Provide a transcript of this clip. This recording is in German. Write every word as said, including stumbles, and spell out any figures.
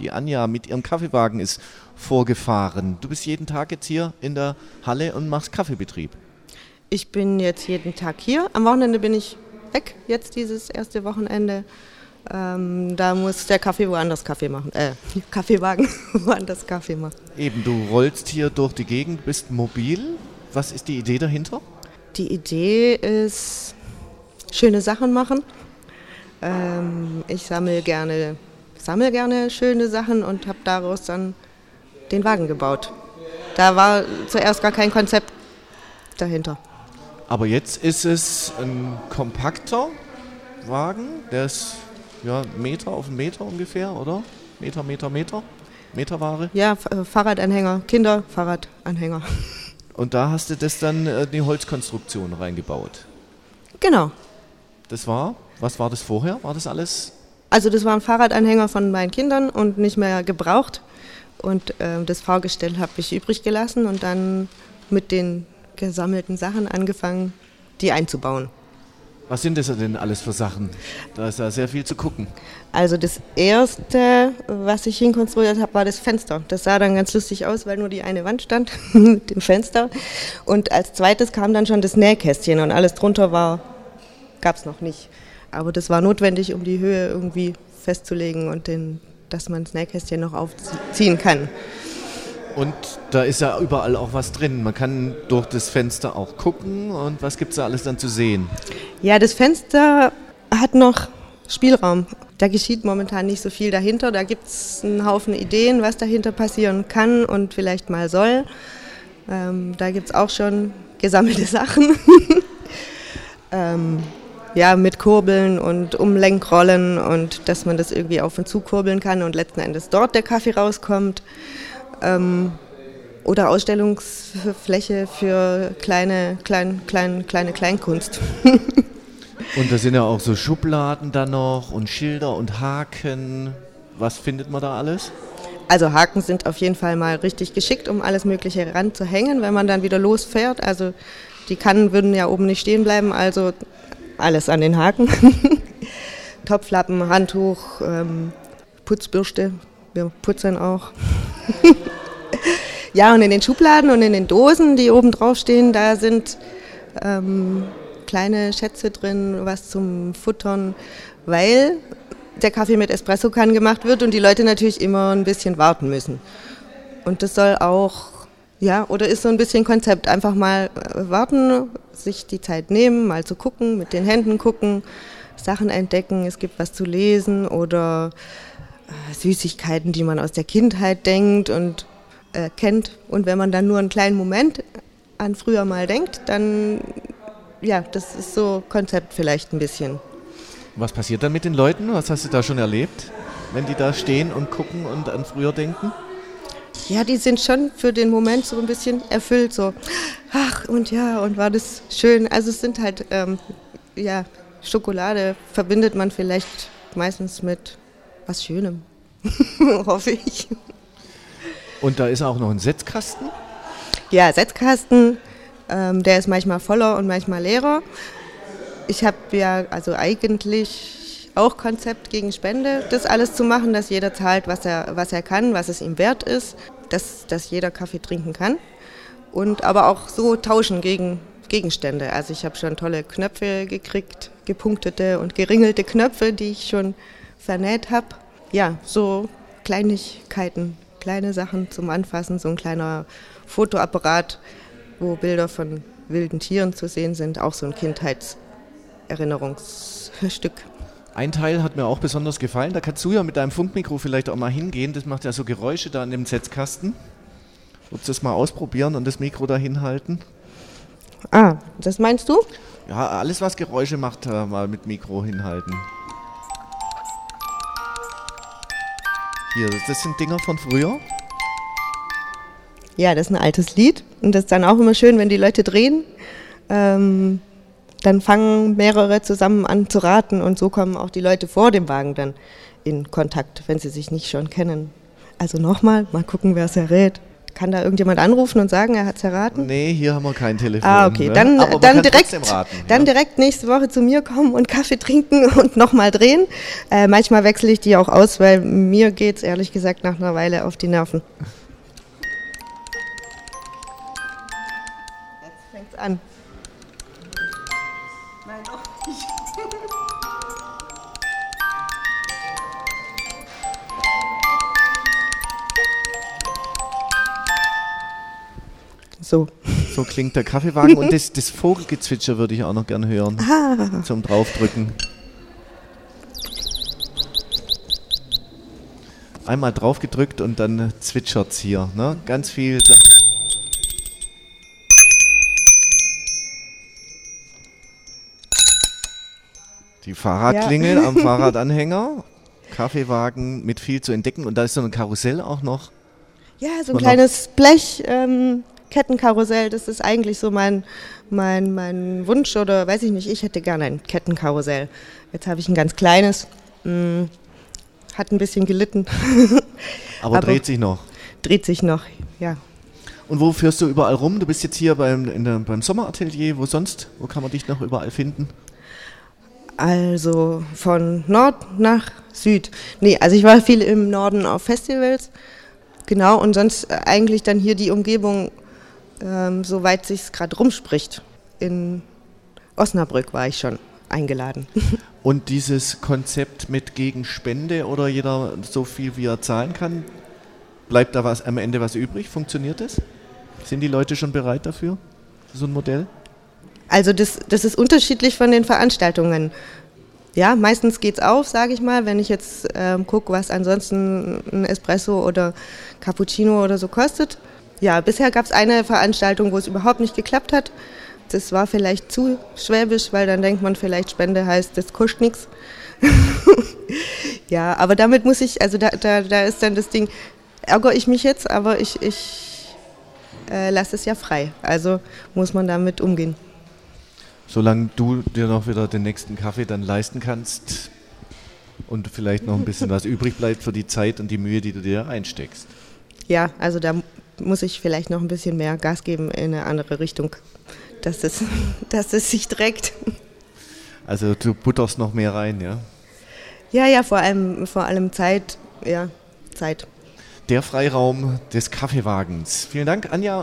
Die Anja mit ihrem Kaffeewagen ist vorgefahren. Du bist jeden Tag jetzt hier in der Halle und machst Kaffeebetrieb. Ich bin jetzt jeden Tag hier. Am Wochenende bin ich weg, jetzt dieses erste Wochenende. Ähm, da muss der Kaffee woanders Kaffee machen. Äh, Kaffeewagen woanders Kaffee machen. Eben, du rollst hier durch die Gegend, bist mobil. Was ist die Idee dahinter? Die Idee ist, schöne Sachen machen. Ähm, ich sammle gerne, sammle gerne schöne Sachen und habe daraus dann den Wagen gebaut. Da war zuerst gar kein Konzept dahinter. Aber jetzt ist es ein kompakter Wagen, der ist ja Meter auf einen Meter ungefähr, oder? Meter, Meter, Meter? Meterware? Ja, F- Fahrradanhänger, Kinder-Fahrradanhänger. Und da hast du das dann äh, die Holzkonstruktion reingebaut? Genau. Das war, was war das vorher? War das alles? Also das war ein Fahrradanhänger von meinen Kindern und nicht mehr gebraucht. Und äh, das Fahrgestell habe ich übrig gelassen und dann mit den gesammelten Sachen angefangen, die einzubauen. Was sind das denn alles für Sachen? Da ist ja sehr viel zu gucken. Also das erste, was ich hinkonstruiert habe, war das Fenster. Das sah dann ganz lustig aus, weil nur die eine Wand stand mit dem Fenster. Und als zweites kam dann schon das Nähkästchen und alles drunter war, gab es noch nicht. Aber das war notwendig, um die Höhe irgendwie festzulegen und den, dass man das Nähkästchen noch aufziehen kann. Und da ist ja überall auch was drin. Man kann durch das Fenster auch gucken. Und was gibt es da alles dann zu sehen? Ja, das Fenster hat noch Spielraum. Da geschieht momentan nicht so viel dahinter. Da gibt es einen Haufen Ideen, was dahinter passieren kann und vielleicht mal soll. Ähm, da gibt es auch schon gesammelte Sachen. ähm, ja, mit Kurbeln und Umlenkrollen und dass man das irgendwie auf und zu kurbeln kann und letzten Endes dort der Kaffee rauskommt. Ähm, oder Ausstellungsfläche für kleine, klein, klein, kleine Kleinkunst. Und da sind ja auch so Schubladen dann noch und Schilder und Haken. Was findet man da alles? Also Haken sind auf jeden Fall mal richtig geschickt, um alles Mögliche ranzuhängen, wenn man dann wieder losfährt. Also die Kannen würden ja oben nicht stehen bleiben, also alles an den Haken. Topflappen, Handtuch, ähm, Putzbürste, wir putzen auch. Ja, und in den Schubladen und in den Dosen, die oben drauf stehen, da sind ähm, kleine Schätze drin, was zum Futtern, weil der Kaffee mit Espressokannen gemacht wird und die Leute natürlich immer ein bisschen warten müssen. Und das soll auch, ja, oder ist so ein bisschen Konzept, einfach mal warten, sich die Zeit nehmen, mal zu gucken, mit den Händen gucken, Sachen entdecken, es gibt was zu lesen oder äh, Süßigkeiten, die man aus der Kindheit denkt und äh, kennt. Und wenn man dann nur einen kleinen Moment an früher mal denkt, dann, ja, das ist so Konzept vielleicht ein bisschen. Was passiert dann mit den Leuten? Was hast du da schon erlebt, wenn die da stehen und gucken und an früher denken? Ja, die sind schon für den Moment so ein bisschen erfüllt, so, ach und ja, und war das schön. Also es sind halt, ähm, ja, Schokolade verbindet man vielleicht meistens mit was Schönem, hoffe ich. Und da ist auch noch ein Setzkasten? Ja, Setzkasten, ähm, der ist manchmal voller und manchmal leerer. Ich habe ja also eigentlich auch Konzept gegen Spende, das alles zu machen, dass jeder zahlt, was er, was er kann, was es ihm wert ist, dass, dass jeder Kaffee trinken kann. Und aber auch so tauschen gegen Gegenstände. Also ich habe schon tolle Knöpfe gekriegt, gepunktete und geringelte Knöpfe, die ich schon vernäht habe. Ja, so Kleinigkeiten, kleine Sachen zum Anfassen, so ein kleiner Fotoapparat, wo Bilder von wilden Tieren zu sehen sind, auch so ein Kindheitserinnerungsstück. Ein Teil hat mir auch besonders gefallen, da kannst du ja mit deinem Funkmikro vielleicht auch mal hingehen, das macht ja so Geräusche da an dem Setzkasten. Willst du das mal ausprobieren und das Mikro da hinhalten? Ah, das meinst du? Ja, alles was Geräusche macht, mal mit Mikro hinhalten. Hier, das sind Dinger von früher. Ja, das ist ein altes Lied und das ist dann auch immer schön, wenn die Leute drehen. Ähm, dann fangen mehrere zusammen an zu raten und so kommen auch die Leute vor dem Wagen dann in Kontakt, wenn sie sich nicht schon kennen. Also nochmal, mal gucken, wer es errät. Kann da irgendjemand anrufen und sagen, er hat es erraten? Nee, hier haben wir kein Telefon. Ah, okay. Ne? Dann, Aber dann, man kann direkt, trotzdem raten, dann ja? direkt nächste Woche zu mir kommen und Kaffee trinken und nochmal drehen. Äh, manchmal wechsle ich die auch aus, weil mir geht es ehrlich gesagt nach einer Weile auf die Nerven. Jetzt fängt es an. Nein, auch nicht. So. So klingt der Kaffeewagen und das, das Vogelgezwitscher würde ich auch noch gern hören. Ah. Zum Draufdrücken. Einmal drauf gedrückt und dann zwitschert es hier. Ne? Ganz viel. Die Fahrradklingel Ja. am Fahrradanhänger. Kaffeewagen mit viel zu entdecken. Und da ist so ein Karussell auch noch. Ja, so ein Man kleines Blech, ähm, Kettenkarussell, das ist eigentlich so mein, mein, mein Wunsch oder weiß ich nicht, ich hätte gerne ein Kettenkarussell. Jetzt habe ich ein ganz kleines, mh, hat ein bisschen gelitten. Aber, Aber dreht sich noch. Dreht sich noch, ja. Und wo führst du überall rum? Du bist jetzt hier beim, in der, beim Sommeratelier. Wo sonst? Wo kann man dich noch überall finden? Also von Nord nach Süd. Nee, also ich war viel im Norden auf Festivals. Genau, und sonst eigentlich dann hier die Umgebung, ähm, soweit sich's gerade rumspricht. In Osnabrück war ich schon eingeladen. Und dieses Konzept mit Gegenspende oder jeder so viel, wie er zahlen kann, bleibt da was am Ende was übrig? Funktioniert das? Sind die Leute schon bereit dafür? Für so ein Modell? Also das, das ist unterschiedlich von den Veranstaltungen. Ja, meistens geht's auf, sage ich mal, wenn ich jetzt ähm, gucke, was ansonsten ein Espresso oder Cappuccino oder so kostet. Ja, bisher gab es eine Veranstaltung, wo es überhaupt nicht geklappt hat. Das war vielleicht zu schwäbisch, weil dann denkt man vielleicht, Spende heißt, das kostet nichts. Ja, aber damit muss ich, also da, da, da ist dann das Ding, ärgere ich mich jetzt, aber ich, ich äh, lasse es ja frei. Also muss man damit umgehen. Solange du dir noch wieder den nächsten Kaffee dann leisten kannst und vielleicht noch ein bisschen was übrig bleibt für die Zeit und die Mühe, die du dir einsteckst. Ja, also da muss ich vielleicht noch ein bisschen mehr Gas geben in eine andere Richtung, dass es, dass es sich trägt. Also du butterst noch mehr rein, ja? Ja, ja, vor allem, vor allem Zeit, ja, Zeit. Der Freiraum des Kaffeewagens. Vielen Dank, Anja.